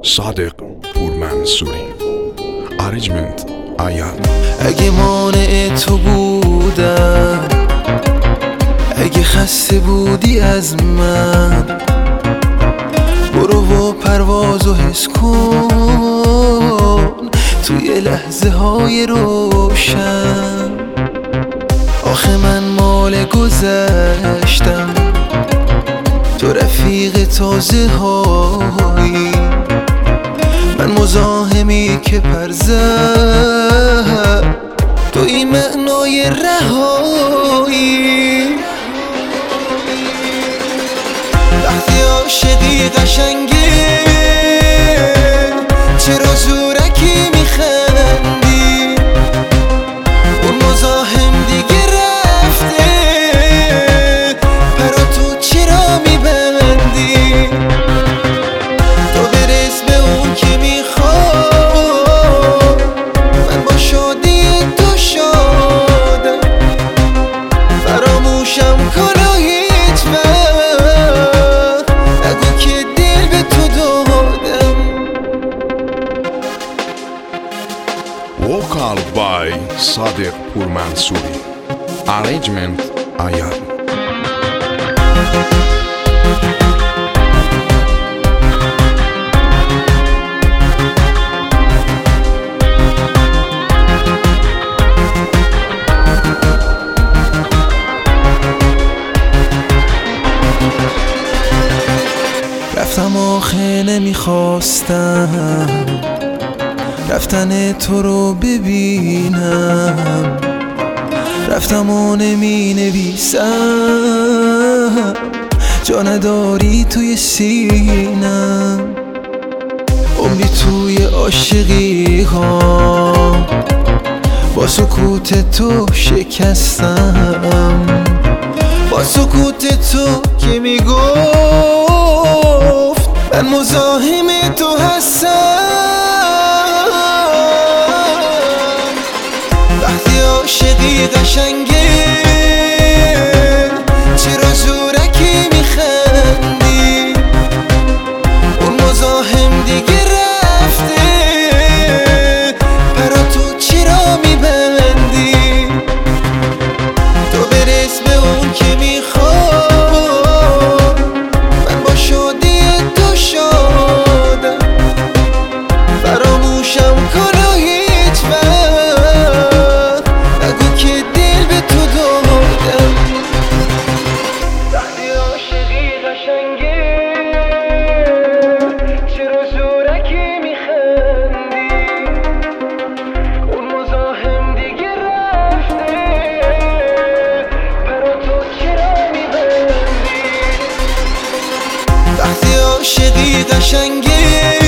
صادق پورمنصوری. Arrangement ایاد. اگه مانع تو بودم، اگه خسته بودی از من، برو و پروازو حس کن توی لحظه های روشن. آخه من مال گذشتم، تو رفیق تازه هایی، من مزاحمی که پر زد، تو این معنای رهایی. وقتی عاشقی قشنگه، چرا زورکی میخندی؟ اون مزاحم دیگه رفته، پرا تو چرا میبندی؟ تو برس به اون که میخواد، من با شادی تو شادم، فراموشم کن و هیچ وقت نگو که دل به تو دادم. Vocal by صادق پورمنصوری. Arrangement ایاد. رفتم آخه نمیخواستم رفتن تو رو ببینم، رفتم و نمی نویسم، جا نداری توی سینم. عمری توی عاشقی ها با سکوت تو شکستم، با سکوت تو که میگفت من مزاحم تو هستم. وقتی عاشقی قشنگه، چرا زورکی میخندی؟ اون مزاحم دیگه رفته، پرا تو چرا میبندی؟ تو برس به اون که میخواد، من با شادی تو شادم، فراموشم کن و هیچ وقت نگو که دل به تو دادم. وقتی عاشقی قشنگه، چرا زورکی میخندی؟ اون مزاحم دیگه رفته، پرا تو چرا میبندی؟ وقتی عاشقی قشنگه،